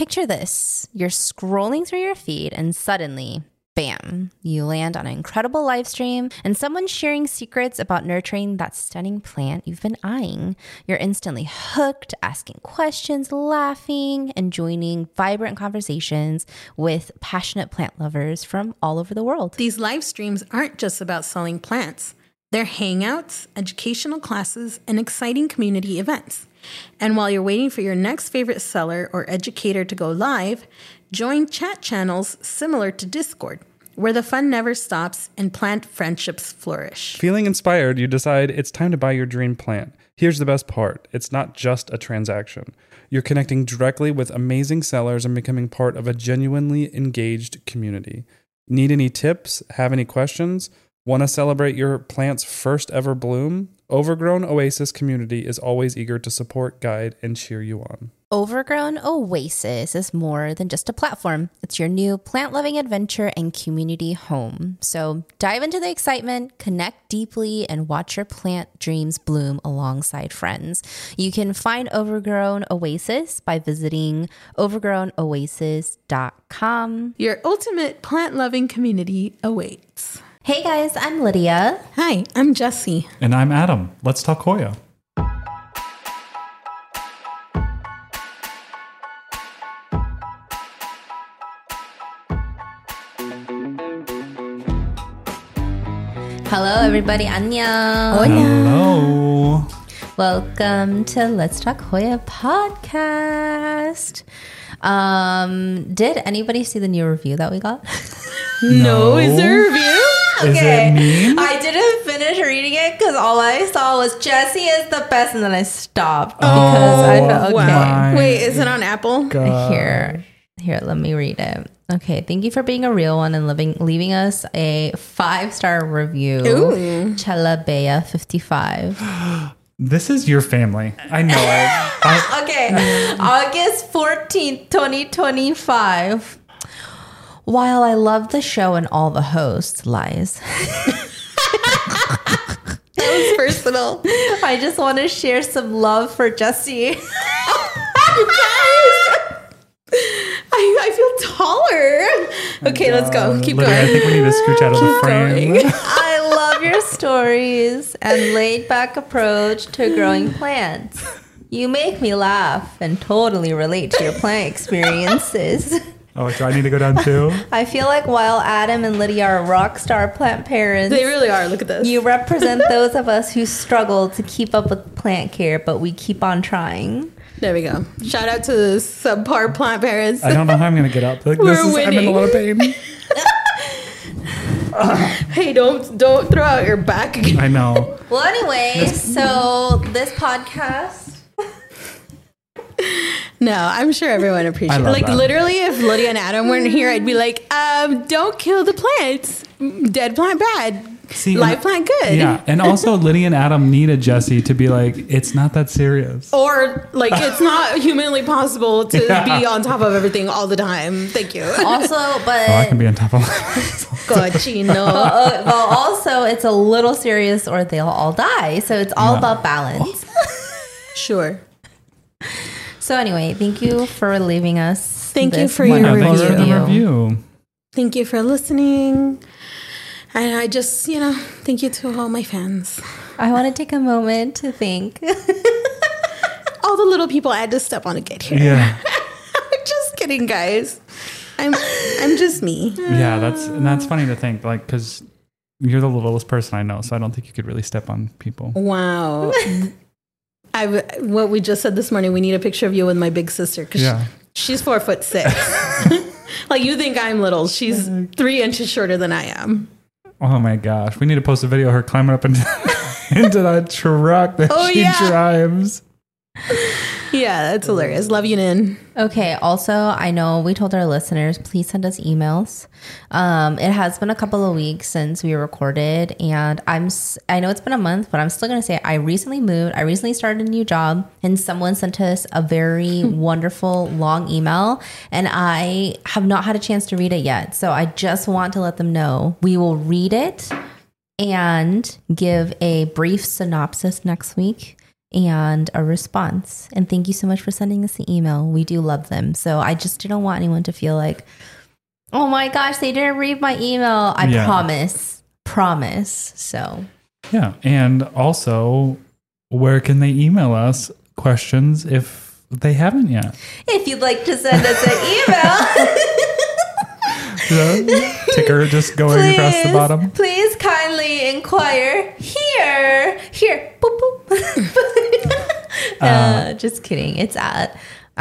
Picture this. You're scrolling through your feed and suddenly, bam, you land on an incredible live stream and someone's sharing secrets about nurturing that stunning plant you've been eyeing. You're instantly hooked, asking questions, laughing, and joining vibrant conversations with passionate plant lovers from all over the world. These live streams aren't just about selling plants. They're hangouts, educational classes, and exciting community events. And while you're waiting for your next favorite seller or educator to go live, join chat channels similar to Discord, where the fun never stops and plant friendships flourish. Feeling inspired, you decide it's time to buy your dream plant. Here's the best part. It's not just a transaction. You're connecting directly with amazing sellers and becoming part of a genuinely engaged community. Need any tips? Have any questions? Want to celebrate your plant's first ever bloom? Overgrown Oasis community is always eager to support, guide, and cheer you on. Overgrown Oasis is more than just a platform. It's your new plant-loving adventure and community home. So dive into the excitement, connect deeply, and watch your plant dreams bloom alongside friends. You can find Overgrown Oasis by visiting overgrownoasis.com. Your ultimate plant-loving community awaits. Hey guys, I'm Lydia. Hi, I'm Jessie. And I'm Adam. Let's talk Hoya. Hello everybody, annyeong. Hello. Welcome to Let's Talk Hoya podcast. Did anybody see the new review that we got? No, is there a review? Is it mean? I didn't finish reading it because all I saw was Jessie is the best, and then I stopped because I felt okay. Wow. Wait, is it on Apple? Here, let me read it. Okay, thank you for being a real one and leaving us a 5-star review. Ooh. Chalabea 55. This is your family. I know it. Okay, August 14th, 2025. While I love the show and all the hosts, lies. That was personal. I just want to share some love for Jessie. You guys, I feel taller. Okay, let's go. Keep Lydia, going. I think we need to scooch out of the frame. I love your stories and laid-back approach to growing plants. You make me laugh and totally relate to your plant experiences. Oh, do I need to go down too? I feel like while Adam and Lydia are rock star plant parents, They really are. Look at this. you represent those of us who struggle to keep up with plant care, but we keep on trying. There we go. Shout out to the subpar plant parents. I don't know how I'm going to get up. Like, We're I'm in a lot of pain. Hey, don't throw out your back again. I know. Well, anyway, so this podcast. No, I'm sure everyone appreciates it. love Like, that. literally, if Lydia and Adam weren't here, I'd be like, don't kill the plants. Dead plant bad. See, Live and- plant good. Yeah. And also, Lydia and Adam needed Jessie to be like, it's not that serious. Or, like, it's not humanly possible to be on top of everything all the time. Thank you. Also, but Oh, I can be on top of Cochino. well, also it's a little serious, or they'll all die. So it's all about balance. Sure. So anyway, thank you for leaving us. Thank you this for your wonderful Thanks for the review. Thank you for listening. And I just, thank you to all my fans. I want to take a moment to thank. All the little people I had to step on to get here. Yeah. Just kidding, guys. I'm just me. Yeah, that's funny to think, like, because you're the littlest person I know, so I don't think you could really step on people. Wow. What we just said this morning, we need a picture of you with my big sister because she's 4'6". Like, you think I'm little. She's 3 inches shorter than I am. Oh my gosh, we need to post a video of her climbing up into that truck that she drives. Yeah, that's hilarious. Love you, Nin. Okay. Also, I know we told our listeners, please send us emails. It has been a couple of weeks since we recorded, and I know it's been a month, but I'm still going to say I recently moved. I recently started a new job, and someone sent us a very wonderful long email, and I have not had a chance to read it yet. So I just want to let them know we will read it and give a brief synopsis next week. and a response. And thank you so much for sending us the email. We do love them. So I just didn't want anyone to feel like, oh my gosh, they didn't read my email. I promise. So yeah. And also, where can they email us questions if they haven't yet? if you'd like to send us an email, Ticker just going across the bottom. Please kindly inquire here. Boop, boop. Just kidding. It's at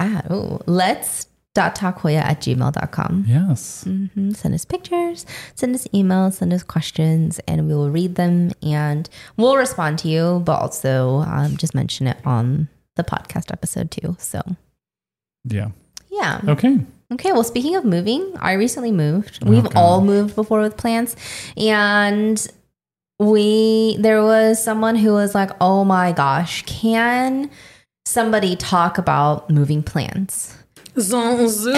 let's.talkhoya@gmail.com. Yes. Send us pictures, send us emails, send us questions, and we will read them and we'll respond to you, but also just mention it on the podcast episode too. So yeah. Okay, well, speaking of moving, I recently moved. We've all moved before with plants, and there was someone who was like, oh my gosh, can somebody talk about moving plants? Zonzu.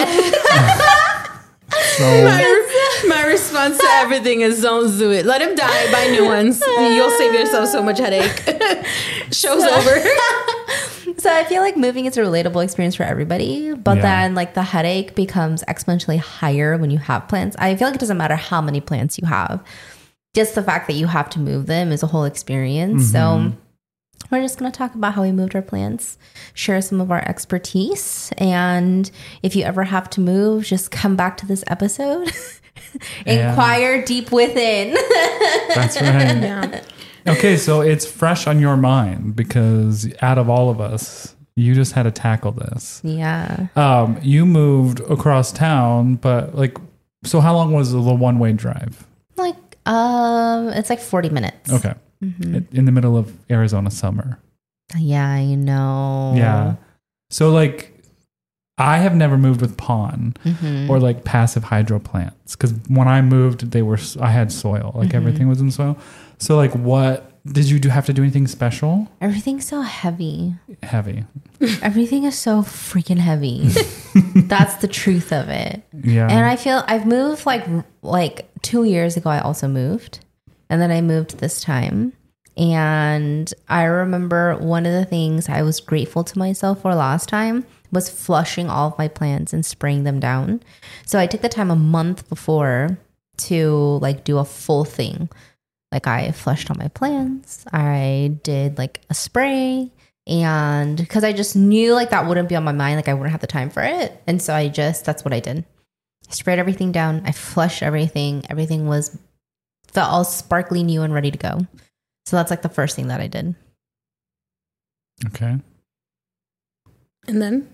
My response to everything is zonzu it. Let him die, buy new ones. You'll save yourself so much headache. Show's over. So I feel like moving is a relatable experience for everybody, but then like the headache becomes exponentially higher when you have plants. I feel like it doesn't matter how many plants you have. Just the fact that you have to move them is a whole experience. So we're just going to talk about how we moved our plants, share some of our expertise. And if you ever have to move, just come back to this episode. Inquire deep within. That's right. Yeah. Okay, so it's fresh on your mind because out of all of us, you just had to tackle this. Yeah. You moved across town, but like, so how long was the one-way drive? Like, it's like 40 minutes. Okay. In the middle of Arizona summer. Yeah, I know. Yeah. So like, I have never moved with pond or like passive hydro plants because when I moved, I had soil, like everything was in soil. So like, what did you have to do anything special? Everything's so heavy. Everything is so freaking heavy. That's the truth of it. Yeah. And I feel I've moved like 2 years ago. I also moved, and then I moved this time. And I remember one of the things I was grateful to myself for last time was flushing all of my plants and spraying them down. So I took the time a month before to like do a full thing. Like I flushed all my plants. I did like a spray, and because I just knew like that wouldn't be on my mind, like I wouldn't have the time for it. And so that's what I did. I sprayed everything down. I flushed everything. Everything felt all sparkly new and ready to go. So that's like the first thing that I did. Okay. And then?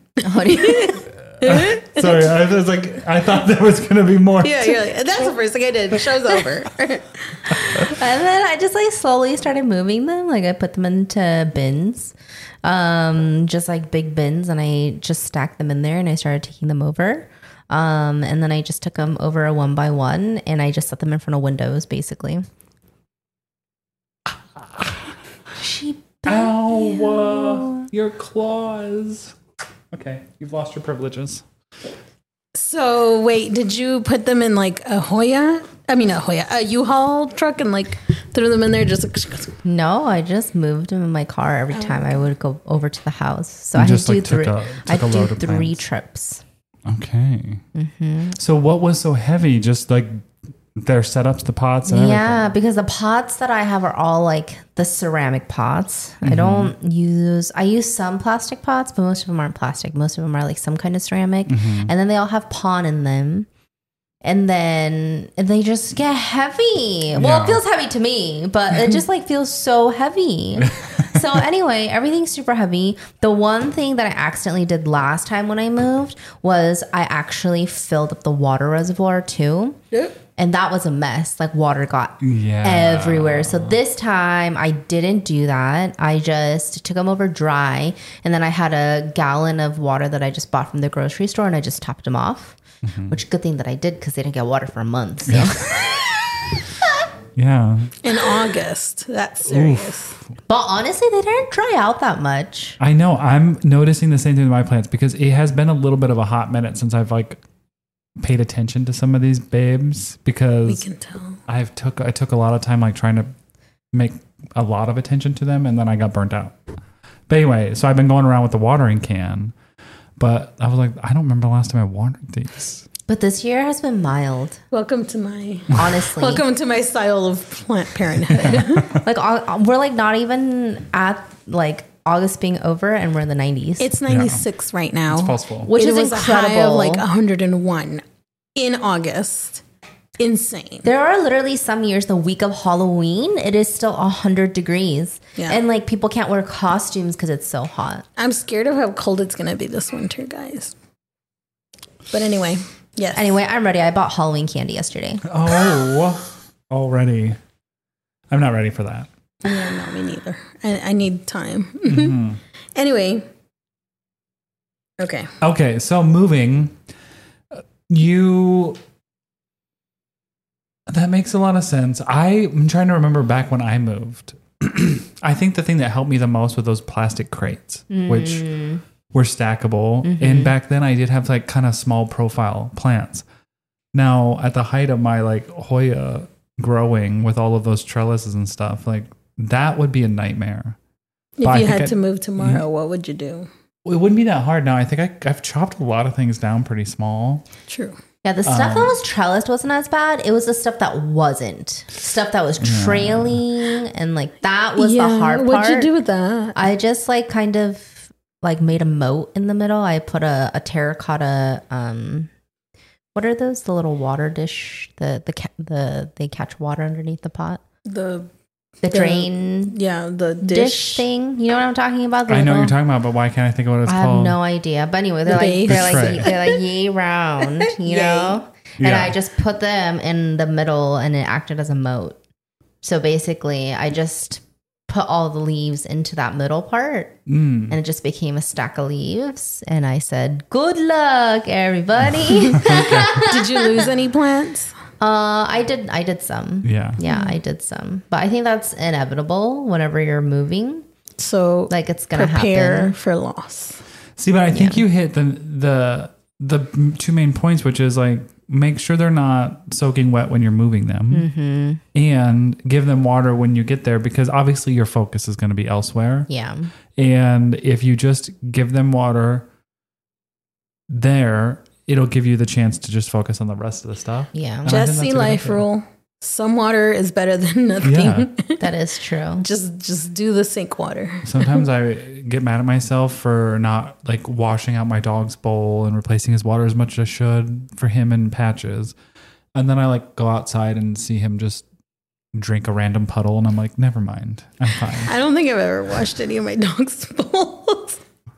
Sorry, I thought there was going to be more. Yeah, you're like, that's the first thing I did. The show's over. And then I just like slowly started moving them. Like I put them into bins, just like big bins, and I just stacked them in there and I started taking them over. And then I just took them over one by one and I just set them in front of windows basically. Ow, your claws. Okay, you've lost your privileges. So wait, did you put them in like a U-Haul truck and like threw them in there just like... No, I just moved them in my car every time I would go over to the house. So I had to do three trips. Okay. So what was so heavy? Just like their setups, the pots and everything? Because the pots that I have are all like the ceramic pots. I use some plastic pots, but most of them aren't plastic. Most of them are like some kind of ceramic. And then they all have pon in them. And then they just get heavy. Well, it feels heavy to me, but it just like feels so heavy. So anyway, everything's super heavy. The one thing that I accidentally did last time when I moved was I actually filled up the water reservoir too. Yep. And that was a mess. Like water got everywhere. So this time I didn't do that. I just took them over dry. And then I had a gallon of water that I just bought from the grocery store and I just topped them off. Which good thing that I did because they didn't get water for a month. So. Yeah. In August. That's serious. Oof. But honestly, they didn't dry out that much. I know. I'm noticing the same thing with my plants because it has been a little bit of a hot minute since I've like paid attention to some of these babes because we can tell. I took a lot of time like trying to make a lot of attention to them and then I got burnt out But anyway, so I've been going around with the watering can, but I was like, I don't remember the last time I watered these. But this year has been mild, Welcome to my honestly. welcome to my style of plant parenthood. Like we're like not even at like August being over, and we're in the 90s. It's 96 right now. It's possible. Which it is was incredible. a high of like 101 in August. Insane. There are literally some years, the week of Halloween, it is still 100 degrees. Yeah. And like people can't wear costumes because it's so hot. I'm scared of how cold it's going to be this winter, guys. But anyway, yes. Anyway, I'm ready. I bought Halloween candy yesterday. Oh, already. I'm not ready for that. Yeah, no, me neither. I need time. Anyway. Okay. Okay, so moving, that makes a lot of sense. I'm trying to remember back when I moved. I think the thing that helped me the most were those plastic crates, which were stackable. And back then I did have like kind of small profile plants. Now at the height of my like Hoya growing with all of those trellises and stuff, like that would be a nightmare. If you had to move tomorrow, what would you do? It wouldn't be that hard now. I think I've chopped a lot of things down pretty small. True. Yeah, the stuff that was trellised wasn't as bad. It was the stuff that wasn't. Stuff that was trailing and like that was the hard part. What'd you do with that? I just like kind of like made a moat in the middle. I put a terracotta what are those? The little water dish, they catch water underneath the pot. The drain the dish thing. You know what I'm talking about? I know what you're talking about, but why can't I think of what it's I called? have no idea. But anyway, they're like yay round, you know? And I just put them in the middle and it acted as a moat. So basically I just put all the leaves into that middle part and it just became a stack of leaves. And I said, good luck, everybody. Did you lose any plants? I did some. Yeah, I did some. But I think that's inevitable whenever you're moving. So Like it's going to prepare happen. for loss. See, but I think you hit the two main points, which is like make sure they're not soaking wet when you're moving them, and give them water when you get there, because obviously your focus is going to be elsewhere. Yeah. And if you just give them water there, it'll give you the chance to just focus on the rest of the stuff. Yeah. And I think that's Jesse a good life idea. rule. Some water is better than nothing. Yeah. That is true. just do the sink water. Sometimes I get mad at myself for not like washing out my dog's bowl and replacing his water as much as I should for him in patches. And then I like go outside and see him just drink a random puddle and I'm like, never mind. I'm fine. I don't think I've ever washed any of my dog's bowls.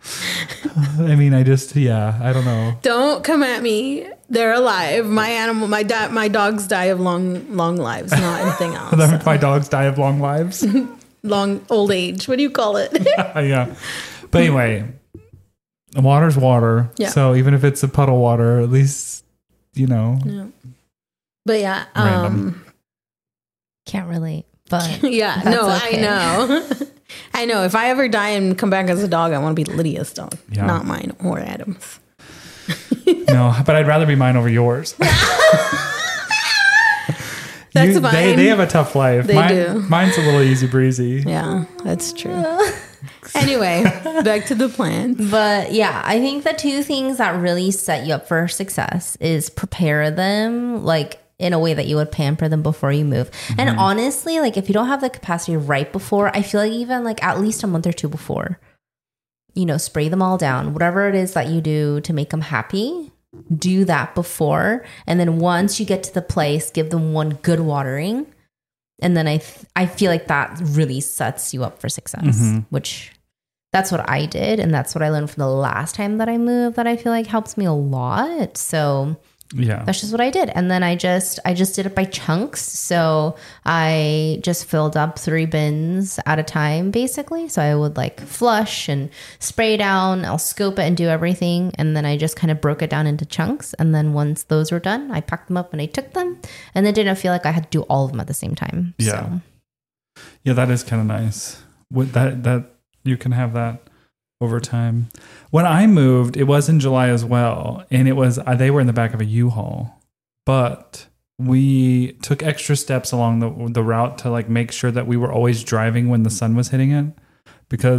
I mean, I don't know. Don't come at me. They're alive. My dogs die of long lives, not anything else. My dogs die of long lives. Long old age. What do you call it? Yeah. But anyway, water's water. Yeah. So even if it's a puddle water, at least, Yeah. But yeah. Random. Can't relate. But Yeah. That's No, okay. I know. I know. If I ever die and come back as a dog, I want to be Lydia's dog, Yeah. not mine or Adam's. No, but I'd rather be mine over yours. That's fine. They have a tough life. They do. Mine's a little easy breezy. Yeah, that's true. Anyway, back to the plants. But yeah, I think the two things that really set you up for success is prepare them like in a way that you would pamper them before you move. And honestly, like if you don't have the capacity right before, I feel like even like at least a month or two before, spray them all down. Whatever it is that you do to make them happy, do that before. And then once you get to the place, give them one good watering. And then I feel like that really sets you up for success, which that's what I did. And that's what I learned from the last time that I moved that I feel like helps me a lot. So Yeah. that's just what I did. And then I just did it by chunks. So I just filled up 3 bins at a time, basically. So I would like flush and spray down. I'll scope it and do everything. And then I just kind of broke it down into chunks. And then once those were done, I packed them up and I took them. And then didn't feel like I had to do all of them at the same time. Yeah. So. Yeah, that is kind of nice. With that you can have that over time. When I moved, it was in July as well, and it was they were in the back of a U-Haul, but we took extra steps along the route to like make sure that we were always driving when the sun was hitting it, because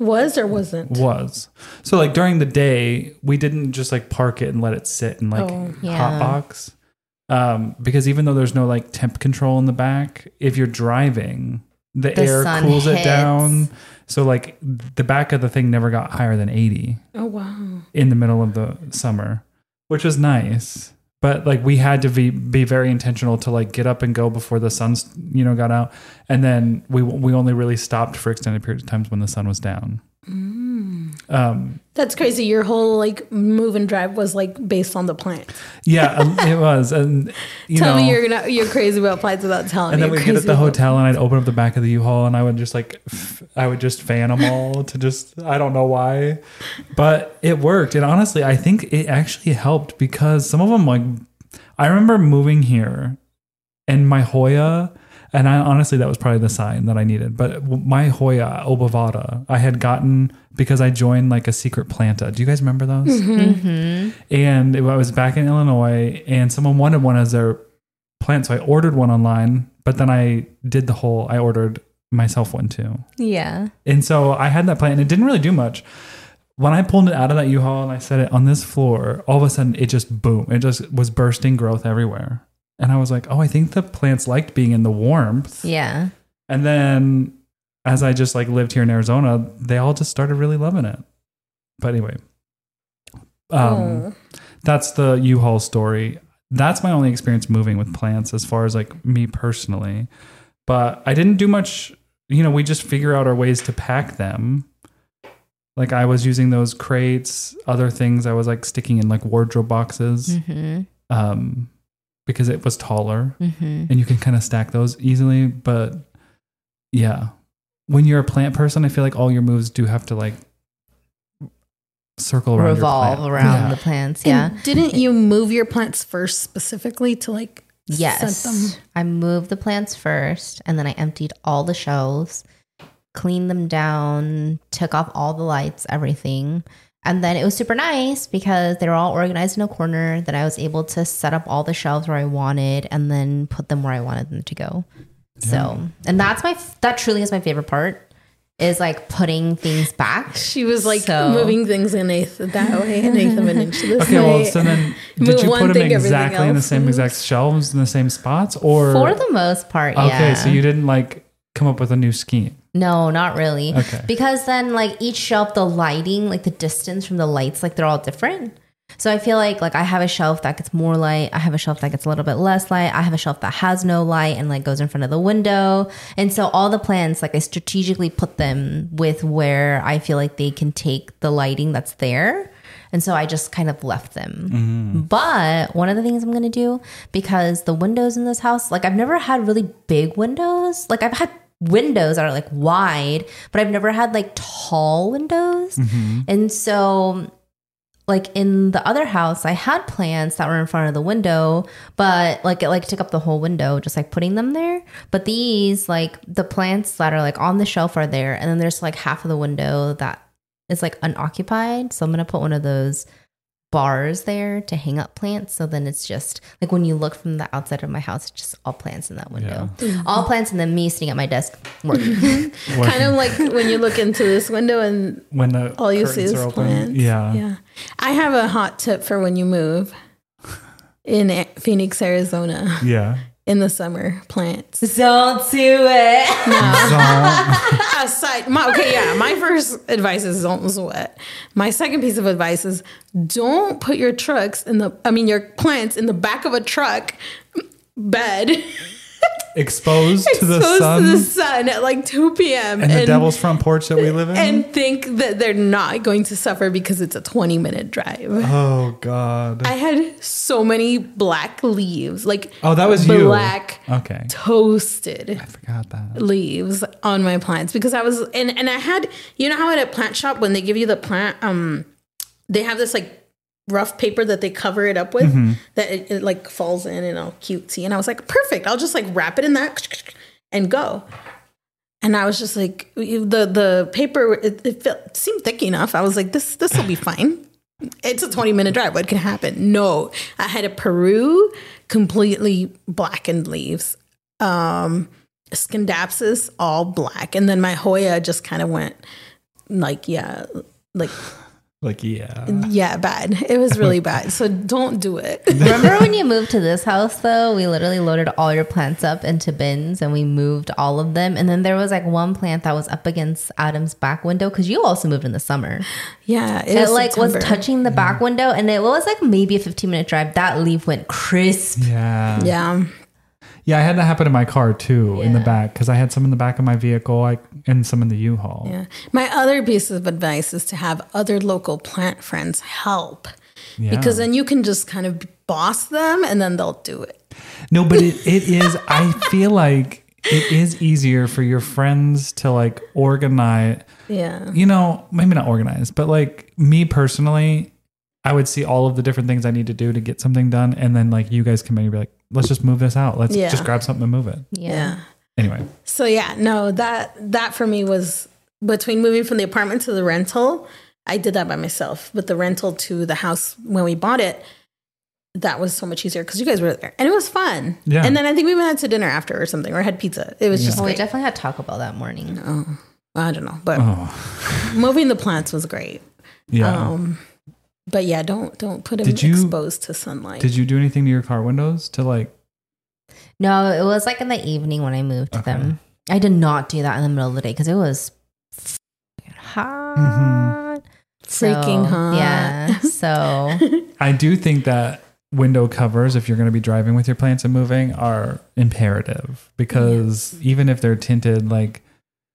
Was or wasn't? Was. So like during the day, we didn't just like park it and let it sit in like hot box. Because even though there's no like temp control in the back, if you're driving, the air cools it down. So like the back of the thing never got higher than 80. Oh, wow. In the middle of the summer, which was nice. But like we had to be very intentional to like get up and go before the sun's, got out. And then we only really stopped for extended periods of times when the sun was down. That's crazy. Your whole like move and drive was like based on the plant. Yeah, it was. And tell me you're crazy about plants without telling me. And then we'd get at the hotel and I'd open up the back of the U-Haul and I would just fan them all to I don't know why, but it worked. And honestly, I think it actually helped because some of them, like, I remember moving here and my Hoya, and honestly, that was probably the sign that I needed. But my Hoya obovata, I had gotten because I joined like a secret planta. Do you guys remember those? Mm-hmm. And I was back in Illinois, and someone wanted one as their plant, so I ordered one online. But then I ordered myself one too. Yeah. And so I had that plant, and it didn't really do much. When I pulled it out of that U-Haul and I set it on this floor, all of a sudden it just boom! It just was bursting growth everywhere. And I was like, oh, I think the plants liked being in the warmth. Yeah. And then as I just like lived here in Arizona, they all just started really loving it. But anyway, that's the U-Haul story. That's my only experience moving with plants as far as like me personally. But I didn't do much, we just figure out our ways to pack them. Like I was using those crates, other things I was like sticking in like wardrobe boxes. Mm-hmm. Because it was taller and you can kind of stack those easily. But yeah, when you're a plant person, I feel like all your moves do have to like circle around revolve around the plants. Yeah. And didn't you move your plants first specifically to like set them? I moved the plants first and then I emptied all the shelves, cleaned them down, took off all the lights, everything. And then it was super nice because they were all organized in a corner that I was able to set up all the shelves where I wanted and then put them where I wanted them to go. Yeah. So, and that truly is my favorite part is like putting things back. She was like moving things an eighth that way, an eighth of an inch this way. Okay, well, so then did you put them exactly in the same exact shelves in the same spots or? For the most part, yeah. Okay, so you didn't like come up with a new scheme. No, not really. Okay. Because then like each shelf, the lighting, like the distance from the lights, like they're all different. So I feel like I have a shelf that gets more light. I have a shelf that gets a little bit less light. I have a shelf that has no light and like goes in front of the window. And so all the plants, like I strategically put them with where I feel like they can take the lighting that's there. And so I just kind of left them. Mm-hmm. But one of the things I'm going to do, because the windows in this house, like I've never had really big windows. Like I've had windows that are like wide, but I've never had like tall windows. Mm-hmm. And so like in the other house, I had plants that were in front of the window, but like it like took up the whole window, just like putting them there. But these, like the plants that are like on the shelf are there. And then there's like half of the window that is like unoccupied. So I'm going to put one of those bars there to hang up plants. So then it's just like when you look from the outside of my house, it's just all plants in that window. Yeah. Mm-hmm. All plants and then me sitting at my desk working. Kind of like when you look into this window and when all you see is plants. Yeah. I have a hot tip for when you move in Phoenix, Arizona. Yeah. In the summer, plants. Don't do it. No. Aside, my first advice is don't sweat. My second piece of advice is don't put your your plants in the back of a truck bed. Exposed to the sun at like 2 p.m. And the devil's front porch that we live in. And think that they're not going to suffer because it's a 20-minute drive. Oh, God. I had so many black leaves. That was black, okay, toasted. I forgot that. Leaves on my plants because I was, and I had, you know how at a plant shop when they give you the plant, they have this like rough paper that they cover it up with, mm-hmm. that it like falls in and all cutesy. And I was like, perfect. I'll just like wrap it in that and go. And I was just like, the paper, it seemed thick enough. I was like, this will be fine. It's a 20-minute drive. What can happen? No, I had a Peru, completely blackened leaves. Scindapsus, all black. And then my Hoya just kind of went like yeah. bad. It was really bad. So don't do it. Remember when you moved to this house though? We literally loaded all your plants up into bins and we moved all of them. And then there was like one plant that was up against Adam's back window because you also moved in the summer. Yeah. It like was touching the back window and it was like maybe a 15-minute drive. That leaf went crisp. Yeah. Yeah. Yeah, I had that happen in my car too, in the back, because I had some in the back of my vehicle and some in the U-Haul. Yeah. My other piece of advice is to have other local plant friends help. Yeah. Because then you can just kind of boss them and then they'll do it. No, but it is, I feel like it is easier for your friends to like organize. Yeah. You know, maybe not organize, but like me personally, I would see all of the different things I need to do to get something done. And then like you guys come in and be like, let's just move this out. Let's just grab something and move it. Yeah. Anyway. So yeah, no, that for me was between moving from the apartment to the rental. I did that by myself, but the rental to the house when we bought it, that was so much easier because you guys were there and it was fun. Yeah. And then I think we went out to dinner after or something or had pizza. It was just we great. definitely had Taco Bell that morning. Oh, I don't know, but moving the plants was great. Yeah. But yeah, don't put them exposed to sunlight. Did you do anything to your car windows to like? No, it was like in the evening when I moved them. I did not do that in the middle of the day because it was hot. Mm-hmm. Freaking hot. Yeah. So I do think that window covers, if you're going to be driving with your plants and moving, are imperative because even if they're tinted, like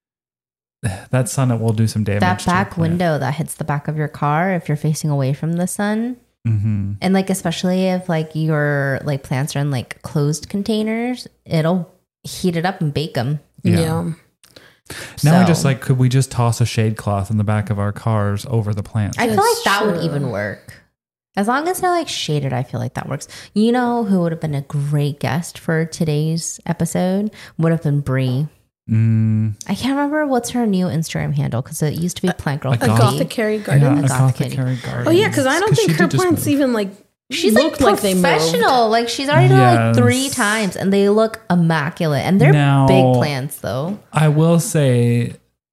that sun, it will do some damage. That back window that hits the back of your car, if you're facing away from the sun, and like especially if like your like plants are in like closed containers, it'll heat it up and bake them. Yeah. Now I just like, could we just toss a shade cloth in the back of our cars over the plants? I feel like that would even work. As long as they're like shaded, I feel like that works. You know who would have been a great guest for today's episode? Would have been Brie. I can't remember what's her new Instagram handle because it used to be Plant Girl. Apothecary Garden. Yeah, Apothecary Garden. Oh yeah, because I don't think her plants even like she's like professional. Like she's already done like 3 times and they look immaculate. And they're big plants though. I will say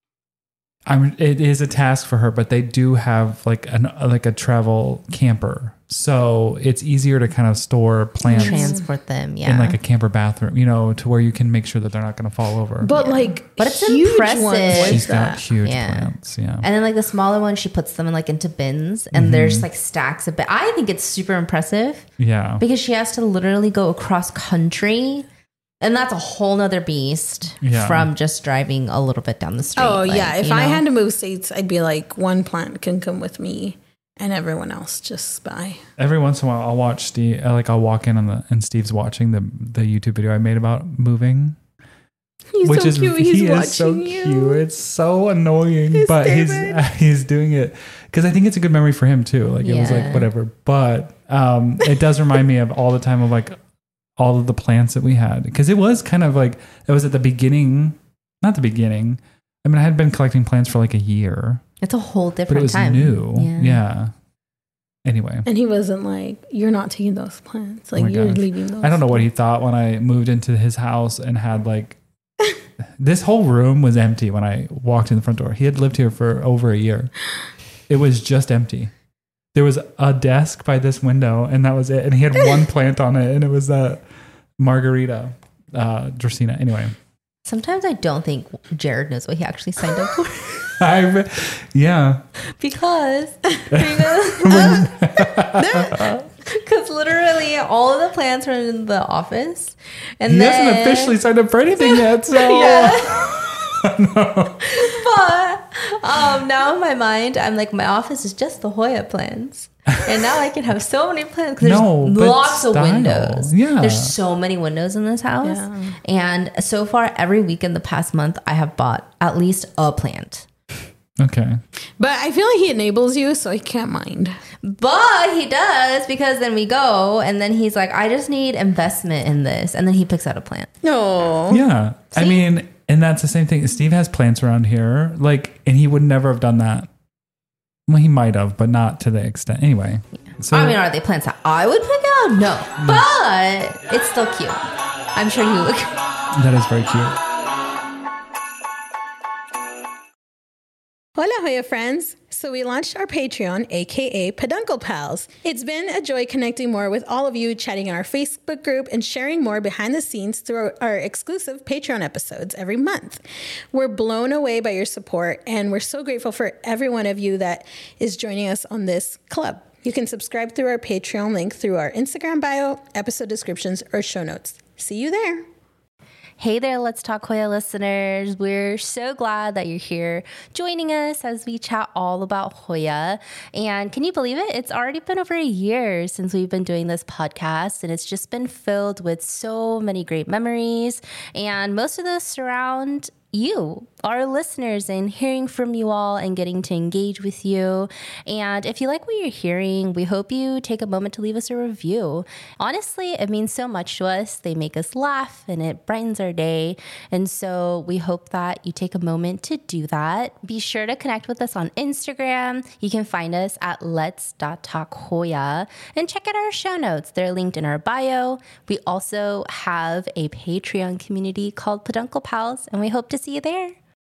it is a task for her, but they do have like a travel camper. So it's easier to kind of store plants, transport them, in like a camper bathroom, you know, to where you can make sure that they're not going to fall over. But but it's impressive. She's got huge plants, And then like the smaller ones, she puts them in like into bins, and there's like stacks of. But I think it's super impressive. Yeah, because she has to literally go across country. And that's a whole nother beast from just driving a little bit down the street. Oh, like, yeah. If I had to move states, I'd be like, one plant can come with me and everyone else just by. Every once in a while, I'll watch Steve. Like, I'll walk in and Steve's watching the YouTube video I made about moving. He's so cute. He is so cute. It's so annoying, but he's doing it because I think it's a good memory for him too. Like, it was like, whatever. But it does remind me of all the time of like, all of the plants that we had, because it was kind of like, it was at the beginning, not the beginning. I mean, I had been collecting plants for like a year. It's a whole different time. But it was new. Yeah. Anyway. And he wasn't like, you're not taking those plants. Like, you're leaving those. I don't know what he thought when I moved into his house and had like, this whole room was empty when I walked in the front door. He had lived here for over a year. It was just empty. There was a desk by this window, and that was it. And he had one plant on it, and it was Margarita Dracaena. Anyway. Sometimes I don't think Jared knows what he actually signed up for. Yeah. Because literally all of the plants are in the office. And he hasn't officially signed up for anything yet, so... No. But now in my mind, I'm like, my office is just the Hoya plants. And now I can have so many plants because there's lots of windows. Yeah. There's so many windows in this house. Yeah. And so far, every week in the past month, I have bought at least a plant. Okay. But I feel like he enables you, so I can't mind. But he does, because then we go and then he's like, I just need investment in this. And then he picks out a plant. No. Yeah. See? I mean... And that's the same thing. Steve has plants around here, like, and he would never have done that. Well, he might have, but not to the extent. Anyway. Yeah. So, I mean, are they plants that I would pick out? No. But it's still cute. I'm sure you would. That is very cute. Hola, Hoya friends. So we launched our Patreon, aka Peduncle Pals. It's been a joy connecting more with all of you, chatting in our Facebook group, and sharing more behind the scenes through our exclusive Patreon episodes every month. We're blown away by your support, and we're so grateful for every one of you that is joining us on this club. You can subscribe through our Patreon link through our Instagram bio, episode descriptions, or show notes. See you there. Hey there, Let's Talk Hoya listeners. We're so glad that you're here joining us as we chat all about Hoya. And can you believe it? It's already been over a year since we've been doing this podcast, and it's just been filled with so many great memories. And most of those surround you, our listeners, and hearing from you all and getting to engage with you. And if you like what you're hearing, we hope you take a moment to leave us a review. Honestly, it means so much to us. They make us laugh and it brightens our day. And so we hope that you take a moment to do that. Be sure to connect with us on Instagram. You can find us at lets.talkhoya and check out our show notes. They're linked in our bio. We also have a Patreon community called Peduncle Pals, and we hope to see you there.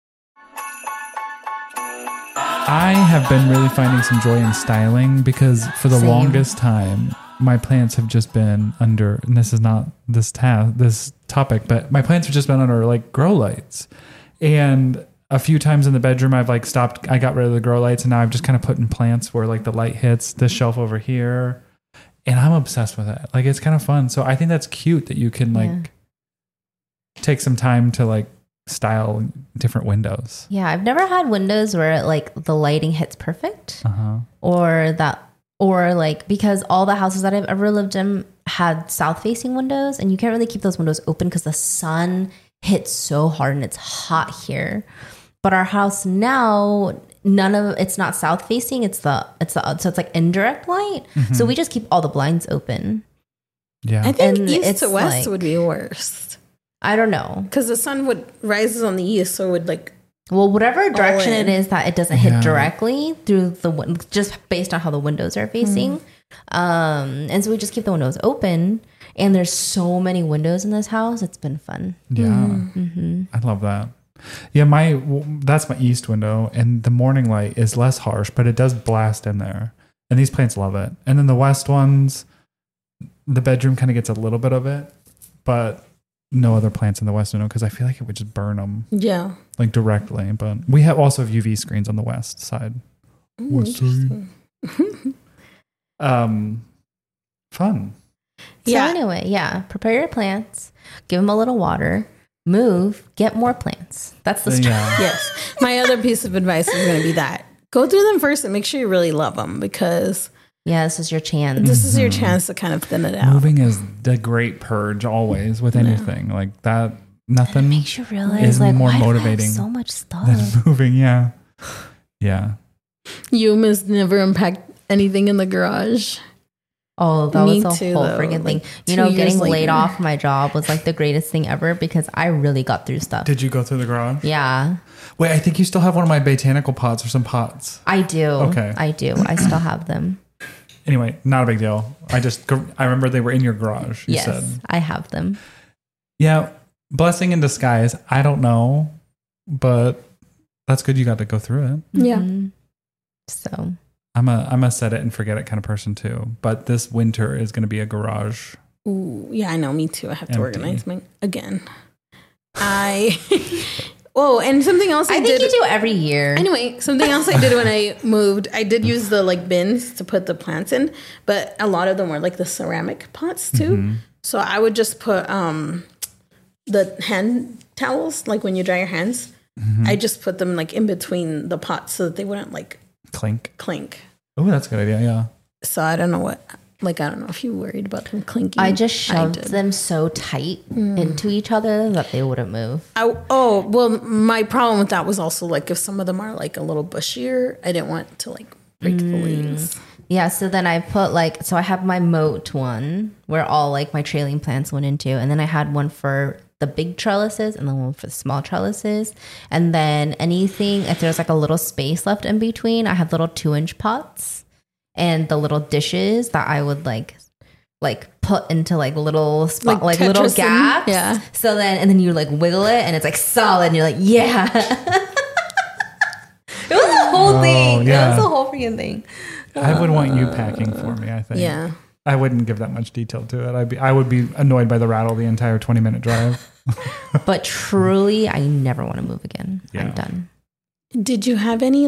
I have been really finding some joy in styling because for the Same. longest time, my plants have just been under, and this is not this topic, but my plants have just been under like grow lights. And a few times in the bedroom, I've like stopped, I got rid of the grow lights, and now I've just kind of put in plants where like the light hits this shelf over here. And I'm obsessed with it. Like, it's kind of fun. So I think that's cute that you can like take some time to like style different windows. Yeah, I've never had windows where like the lighting hits perfect, or like, because all the houses that I've ever lived in had south facing windows, and you can't really keep those windows open because the sun hits so hard and it's hot here. But our house now, it's not south facing. So it's like indirect light. So we just keep all the blinds open. Yeah. I think And east it's to west like- would be worst. I don't know. Because the sun would rises on the east, so it would like Well, whatever direction in. it is that it doesn't hit Yeah. directly through just based on how the windows are facing. And so we just keep the windows open, and there's so many windows in this house. It's been fun. Yeah. I love that. Yeah. That's my east window, and the morning light is less harsh, but it does blast in there. And these plants love it. And then the west ones, the bedroom kind of gets a little bit of it, but no other plants in the west window because I feel like it would just burn them like directly. But we also have UV screens on the west side. West side. Fun. So anyway, prepare your plants, give them a little water, move, get more plants. That's the strategy. Yeah. Yes. My other piece of advice is going to be that go through them first and make sure you really love them, because Yeah, this is your chance. this is your chance to kind of thin it out. Moving is the great purge always with anything like that. Nothing Makes you realize is like more why do I have motivating so much stuff. than moving. Yeah. Yeah. You must never unpack anything in the garage. Oh, that Me was a too, whole though. freaking thing. Like, You 2 know, years getting laid later. off my job was like the greatest thing ever because I really got through stuff. Did you go through the garage? Yeah, Wait, I think you still have one of my botanical pots or some pots. I do. Okay. I do. I still have them. Anyway, not a big deal. I remember they were in your garage. You Yes, said. I have them. Yeah. Blessing in disguise. I don't know, but that's good. You got to go through it. Yeah. Mhm. So I'm a set it and forget it kind of person too. But this winter is going to be a garage. Ooh, yeah, I know. Me too. I have to Empty. organize mine again. Oh, and something else I, I did. think you do every year. Anyway, something else I did when I moved, I did use the like bins to put the plants in, but a lot of them were like the ceramic pots too. So I would just put the hand towels, like when you dry your hands, I just put them like in between the pots so that they wouldn't like Clink. clink. Oh, that's a good idea. Yeah. So I don't know if you worried about them clinking. I just shoved did. them so tight into each other that they wouldn't move. Well, my problem with that was also like if some of them are like a little bushier, I didn't want to like break the leaves. Yeah, so then I put I have my moat one where all like my trailing plants went into, and then I had one for the big trellises and then one for the small trellises. And then anything, if there's like a little space left in between, I have little 2-inch pots and the little dishes that I would like put into like little spot, like little Tetris gaps. yeah. So then you like wiggle it and it's like solid and you're like, yeah. It was a It yeah. was the whole freaking thing. I would want you packing for me, I think. Yeah. I wouldn't give that much detail to it. I would be annoyed by the rattle the entire 20-minute drive. But truly, I never want to move again. Yeah. I'm done. Did you have any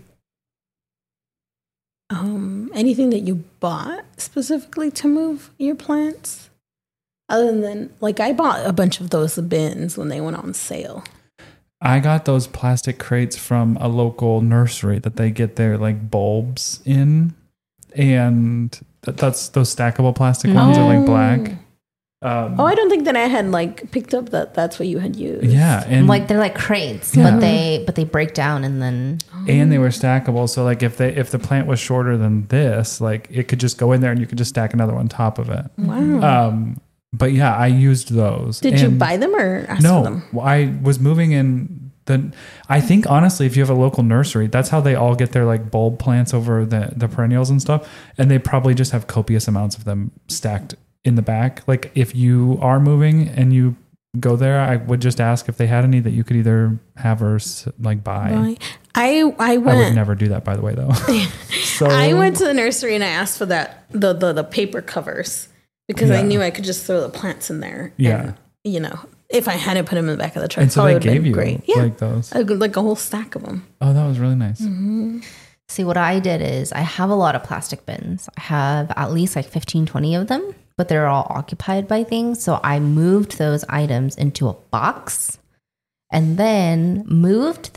anything that you bought specifically to move your plants? Other than I bought a bunch of those bins when they went on sale. I got those plastic crates from a local nursery that they get their bulbs in, and that's those stackable plastic ones are black. I don't think that I had picked up that's what you had used. Yeah, and They're like crates, Yeah. but they break down and then they were stackable. So if the plant was shorter than this, it could just go in there and you could just stack another one on top of it. Wow. But yeah, I used those. Did you buy them or ask for them? No, I was moving in. I think honestly, if you have a local nursery, that's how they all get their bulb plants over the perennials and stuff, and they probably just have copious amounts of them stacked in the back. If you are moving and you go there, I would just ask if they had any that you could either have or buy. Right. I went. I would never do that, by the way, though. So I went to the nursery and I asked for the paper covers because I knew I could just throw the plants in there. Yeah. And, if I hadn't put them in the back of the truck, And so probably they would have gave been you great. Yeah, those. a whole stack of them. Oh, that was really nice. See, what I did is I have a lot of plastic bins. I have at least 15, 20 of them, but they're all occupied by things. So I moved those items into a box and then moved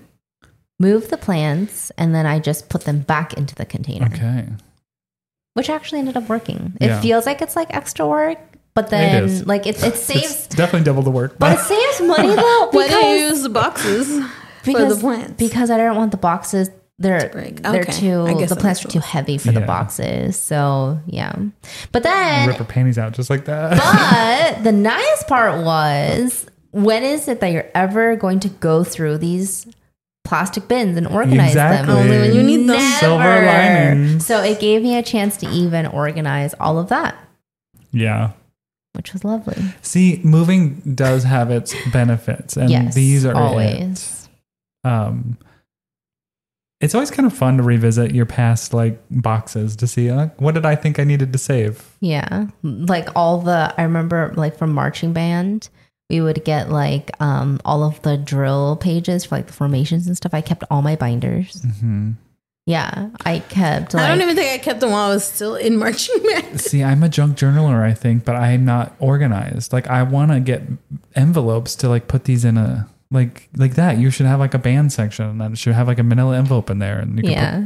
the plants, and then I just put them back into the container, Okay. which actually ended up working. Yeah. It feels like it's extra work, but It then is. it saves, It's definitely double the work. but it saves money though. Why do you because- use the boxes for because the plants? Because I didn't want the boxes. They're break. they're Okay. too. I guess The that plants are makes too heavy for the Yeah. boxes. So yeah, but then Rip her panties out just like that. but the nice part was, when is it that you're ever going to go through these plastic bins and organize Exactly. them? Only when you need them. Never. Silver linings. So it gave me a chance to even organize all of that, Yeah. which was lovely. See, moving does have its benefits, and Yes, these are always. it. It's always kind of fun to revisit your past boxes to see what did I think I needed to save. Yeah. I remember from marching band, we would get all of the drill pages for the formations and stuff. I kept all my binders. Mm-hmm. Yeah. I kept I don't even think I kept them while I was still in marching band. See, I'm a junk journaler, I think, but I'm not organized. I want to get envelopes to put these in a like that. You should have a band section, and then it should have a manila envelope in there, and you can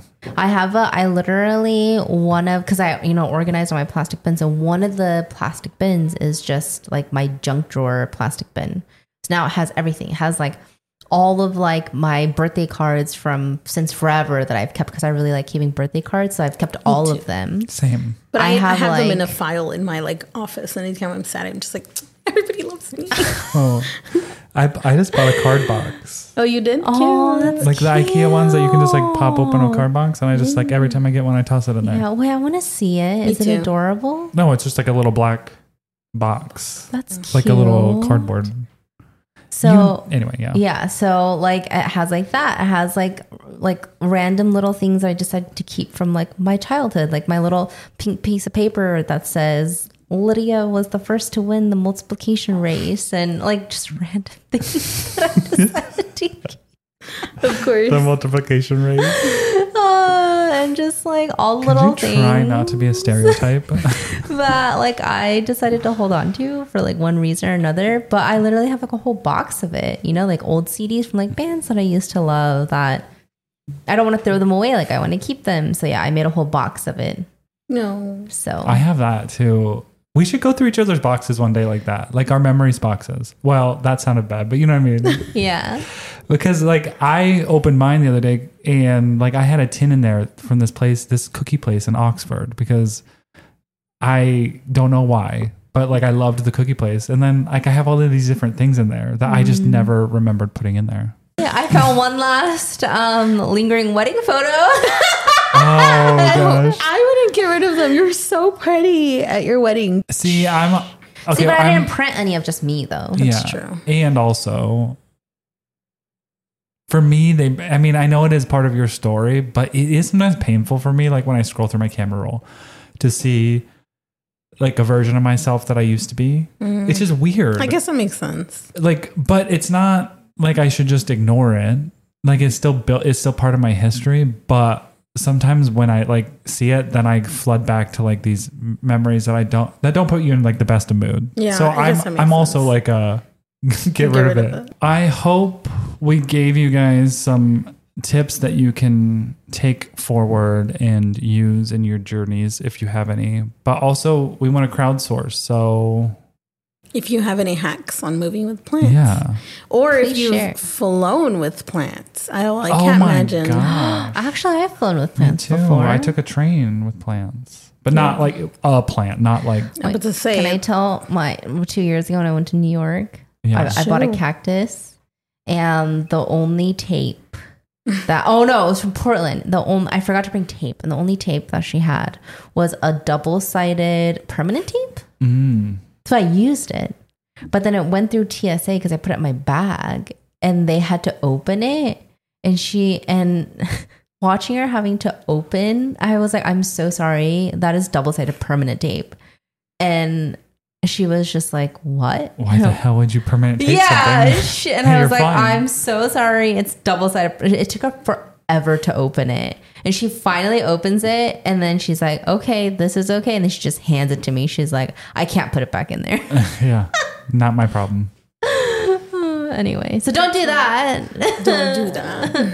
I literally because I organized all my plastic bins, and one of the plastic bins is just my junk drawer plastic bin. So now it has everything. It has all of my birthday cards from since forever that I've kept, because I really like keeping birthday cards. So I've kept all of them. Same. But I have them in a like- file in my office, and anytime I'm sad, I'm just everybody loves me. Oh, I just bought a card box. Oh, you did? Oh, Cute. that's The IKEA ones that you can just pop open a card box, and I just every time I get one, I toss it in there. Yeah, wait, I want to see it. Is too. it adorable? No, it's just a little black box, That's cute. like a little cardboard. So Anyway, yeah. yeah, so it has that. It has like random little things I decided to keep from my childhood, my little pink piece of paper that says Lydia was the first to win the multiplication race, and just random things that I decided to keep. Of course. The multiplication rate. And just all Could little you things try not to be a stereotype? that I decided to hold on to for one reason or another. But I literally have a whole box of it, old CDs from bands that I used to love that I don't want to throw them away. I want to keep them. So yeah, I made a whole box of it. No. So I have that too. We should go through each other's boxes one day like that, our memories boxes. Well, that sounded bad, but you know what I mean? yeah. Because I opened mine the other day, and I had a tin in there from this cookie place in Oxford, because I don't know why, but I loved the cookie place. And then I have all of these different things in there that I just never remembered putting in there. Yeah, I found one last lingering wedding photo. Oh gosh. I wouldn't get rid of them. You're so pretty at your wedding. See, I'm okay. See, but I I'm- didn't print any of just me though. That's true. And also, for me, I know it is part of your story, but it is sometimes painful for me, like when I scroll through my camera roll to see like a version of myself that I used to be. It's just weird. I guess that makes sense. Like, but it's not like I should just ignore it. Like it's still part of my history, but sometimes when I like see it, then I flood back to like these memories that don't put you in like the best of mood. Yeah. So I guess that makes I'm also sense. like get rid of it. I hope we gave you guys some tips that you can take forward and use in your journeys if you have any. But also we want to crowdsource. So if you have any hacks on moving with plants. yeah. Or if Please you've share. flown with plants. I Oh can't my imagine. gosh. Actually, I've flown with Me plants too. before. I took a train with plants, but not like a plant, not like But to say Can I it, tell 2 years ago when I went to New York, yeah. I bought a Sure. cactus, and the only tape that it was from Portland. I forgot to bring tape, and the only tape that she had was a double-sided permanent tape. So I used it, but then it went through TSA because I put it in my bag, and they had to open it. And watching her having to open, I was like, "I'm so sorry. That is double-sided permanent tape," and she was just like, "What? Why the hell would you permanent tape Yeah, something? and I You're was like, fine. I'm so sorry. It's double-sided. It took her forever to open it. And she finally opens it, and then she's like, okay, this is okay. And then she just hands it to me. She's like, I can't put it back in there. Yeah, not my problem. Anyway, so don't do that. don't do that.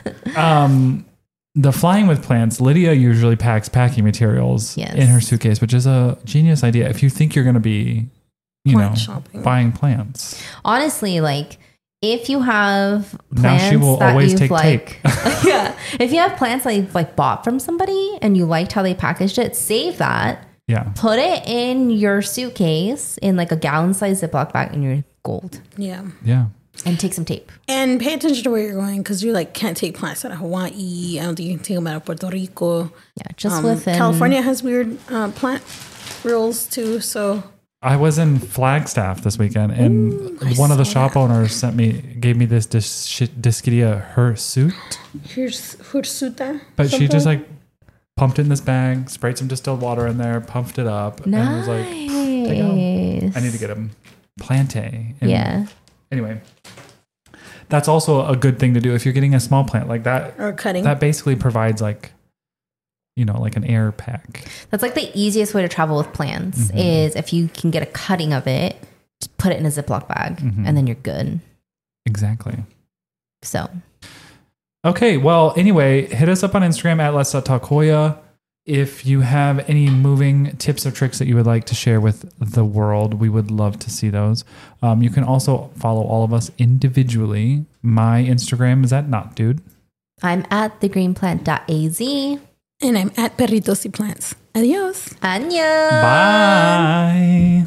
The flying with plants, Lydia usually packs packing materials Yes. in her suitcase, which is a genius idea. If you think you're going to be, Plant shopping. buying plants. Honestly, like, if you have plants Now she will that always you've take like, tape. yeah, if you have plants that you've like bought from somebody and you liked how they packaged it, save that. Yeah. Put it in your suitcase in like a gallon-sized Ziploc bag, and you're gold. Yeah. Yeah. And take some tape. And pay attention to where you're going because you like can't take plants out of Hawaii. I don't think you can take them out of Puerto Rico. Yeah, just within California has weird plant rules too. So I was in Flagstaff this weekend, and one of the saw shop that. owners gave me this Discadia hirsute, here's Hursuta. but she just like pumped it in this bag, sprayed some distilled water in there, pumped it up, and was like, "There you go. I need to get them plantae." And Yeah. Anyway, that's also a good thing to do if you're getting a small plant like that. Or cutting. That basically provides like, like an air pack. That's like the easiest way to travel with plants is if you can get a cutting of it, just put it in a Ziploc bag, and then you're good. Exactly. So Okay, well, anyway, hit us up on Instagram at Let's Talk Hoya. If you have any moving tips or tricks that you would like to share with the world, we would love to see those. You can also follow all of us individually. My Instagram is at NotDude. I'm at thegreenplant.az. And I'm at Perritos y Plants. Adios. Annyeong. Bye.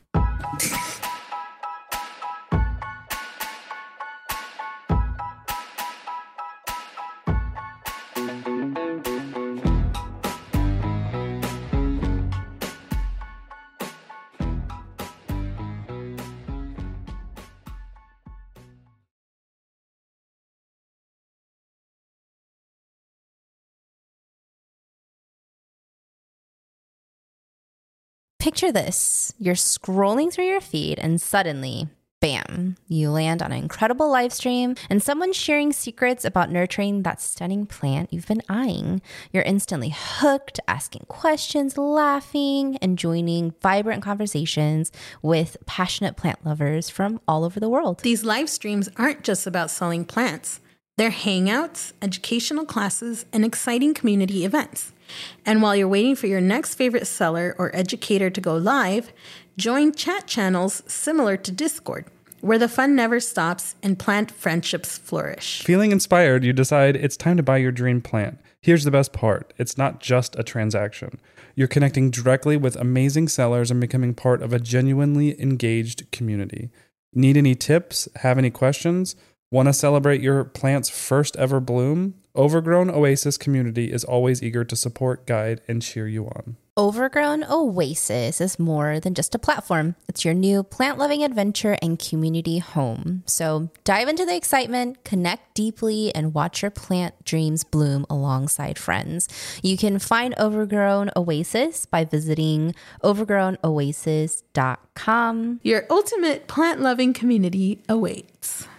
Picture this. You're scrolling through your feed and suddenly, bam, you land on an incredible live stream and someone's sharing secrets about nurturing that stunning plant you've been eyeing. You're instantly hooked, asking questions, laughing, and joining vibrant conversations with passionate plant lovers from all over the world. These live streams aren't just about selling plants. They're hangouts, educational classes, and exciting community events. And while you're waiting for your next favorite seller or educator to go live, join chat channels similar to Discord, where the fun never stops and plant friendships flourish. Feeling inspired, you decide it's time to buy your dream plant. Here's the best part. It's not just a transaction. You're connecting directly with amazing sellers and becoming part of a genuinely engaged community. Need any tips? Have any questions? Want to celebrate your plant's first ever bloom? Overgrown Oasis community is always eager to support, guide, and cheer you on. Overgrown Oasis is more than just a platform. It's your new plant-loving adventure and community home. So dive into the excitement, connect deeply, and watch your plant dreams bloom alongside friends. You can find Overgrown Oasis by visiting overgrownoasis.com. Your ultimate plant-loving community awaits.